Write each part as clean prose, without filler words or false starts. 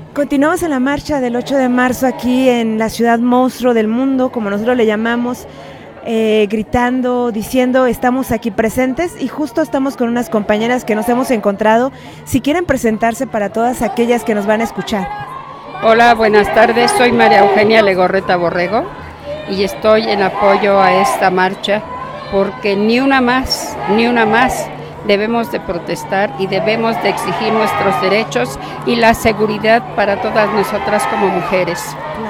Continuamos en la marcha del 8 de marzo aquí en la ciudad monstruo del mundo, como nosotros le llamamos, gritando, diciendo estamos aquí presentes, y justo estamos con unas compañeras que nos hemos encontrado. Si quieren presentarse para todas aquellas que nos van a escuchar. Hola, buenas tardes, soy María Eugenia Legorreta Borrego y estoy en apoyo a esta marcha porque ni una más debemos de protestar y debemos de exigir nuestros derechos y la seguridad para todas nosotras como mujeres.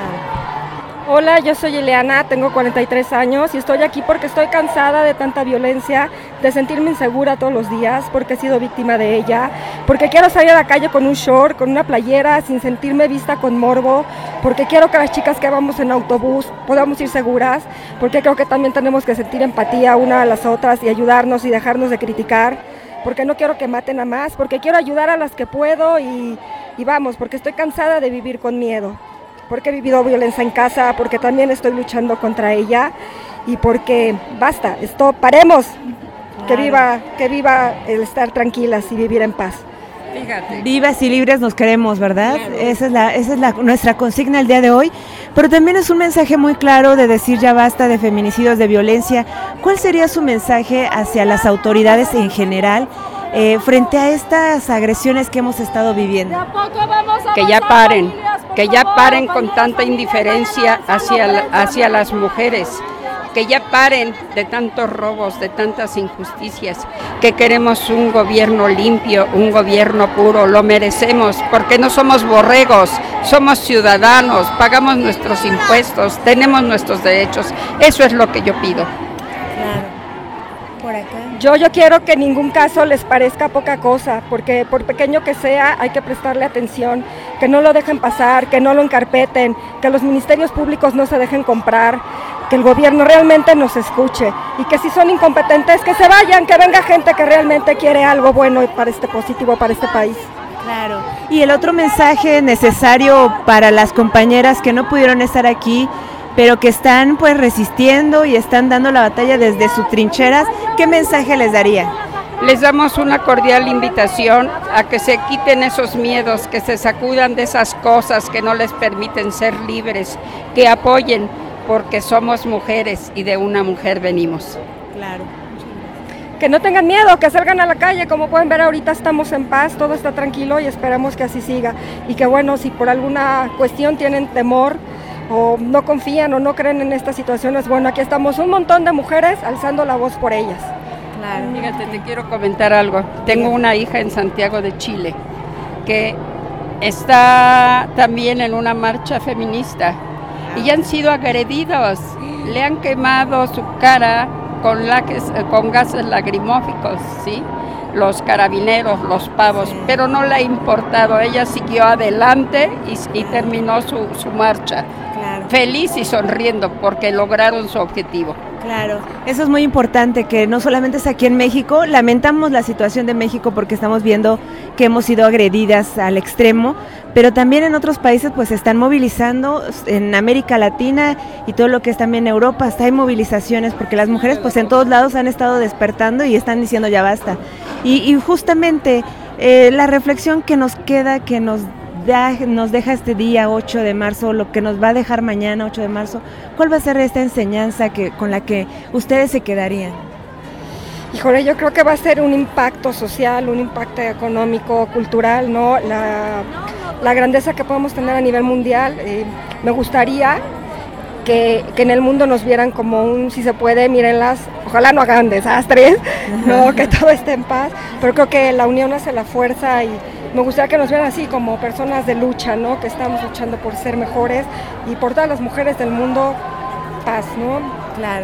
Hola, yo soy Ileana, tengo 43 años y estoy aquí porque estoy cansada de tanta violencia, de sentirme insegura todos los días porque he sido víctima de ella, porque quiero salir a la calle con un short, con una playera, sin sentirme vista con morbo, porque quiero que las chicas que vamos en autobús podamos ir seguras, porque creo que también tenemos que sentir empatía una a las otras y ayudarnos y dejarnos de criticar, porque no quiero que maten a más, porque quiero ayudar a las que puedo y vamos, porque estoy cansada de vivir con miedo. Porque he vivido violencia en casa, porque también estoy luchando contra ella y porque basta, paremos, claro. que viva el estar tranquilas y vivir en paz. Fíjate. Vivas y libres nos queremos, ¿verdad? Claro. Esa es nuestra consigna el día de hoy, pero también es un mensaje muy claro de decir ya basta de feminicidios, de violencia. ¿Cuál sería su mensaje hacia las autoridades en general frente a estas agresiones que hemos estado viviendo? Que ya paren con tanta indiferencia hacia las mujeres, que ya paren de tantos robos, de tantas injusticias, que queremos un gobierno limpio, un gobierno puro, lo merecemos, porque no somos borregos, somos ciudadanos, pagamos nuestros impuestos, tenemos nuestros derechos, eso es lo que yo pido. Claro. Por acá. Yo quiero que en ningún caso les parezca poca cosa, porque por pequeño que sea hay que prestarle atención, que no lo dejen pasar, que no lo encarpeten, que los ministerios públicos no se dejen comprar, que el gobierno realmente nos escuche y que si son incompetentes que se vayan, que venga gente que realmente quiere algo bueno para positivo para este país. Claro. Y el otro mensaje necesario para las compañeras que no pudieron estar aquí, pero que están pues resistiendo y están dando la batalla desde sus trincheras, ¿qué mensaje les daría? Les damos una cordial invitación a que se quiten esos miedos, que se sacudan de esas cosas que no les permiten ser libres, que apoyen, porque somos mujeres y de una mujer venimos. Claro. Que no tengan miedo, que salgan a la calle, como pueden ver ahorita estamos en paz, todo está tranquilo y esperamos que así siga. Y que bueno, si por alguna cuestión tienen temor, o no confían o no creen en estas situaciones, bueno, aquí estamos un montón de mujeres alzando la voz por ellas. Claro. Fíjate, te quiero comentar algo. Tengo una hija en Santiago de Chile que está también en una marcha feminista y ya han sido agredidos, le han quemado su cara con gases lagrimóficos, ¿sí? Los carabineros, los pavos, sí. Pero no le ha importado, ella siguió adelante y terminó su marcha. Claro. Feliz y sonriendo porque lograron su objetivo. Claro, eso es muy importante, que no solamente es aquí en México, lamentamos la situación de México porque estamos viendo que hemos sido agredidas al extremo, pero también en otros países pues se están movilizando, en América Latina y todo lo que es también Europa, hasta hay movilizaciones porque las mujeres pues en todos lados han estado despertando y están diciendo ya basta. Y justamente la reflexión que nos queda, que nos deja este día 8 de marzo, lo que nos va a dejar mañana 8 de marzo, ¿cuál va a ser esta enseñanza con la que ustedes se quedarían? Híjole, yo creo que va a ser un impacto social, un impacto económico, cultural, ¿no? La grandeza que podemos tener a nivel mundial. Me gustaría que en el mundo nos vieran como si se puede, mírenlas, ojalá no hagan desastres, ¿no? Que todo esté en paz, pero creo que la unión hace la fuerza y me gustaría que nos vieran así como personas de lucha, ¿no? Que estamos luchando por ser mejores y por todas las mujeres del mundo, paz, ¿no? Claro.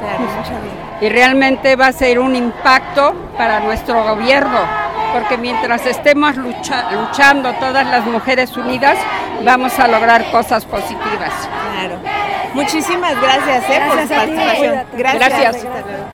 Y realmente va a ser un impacto para nuestro gobierno, porque mientras estemos luchando todas las mujeres unidas, vamos a lograr cosas positivas. Claro. Muchísimas gracias, por su participación. Gracias.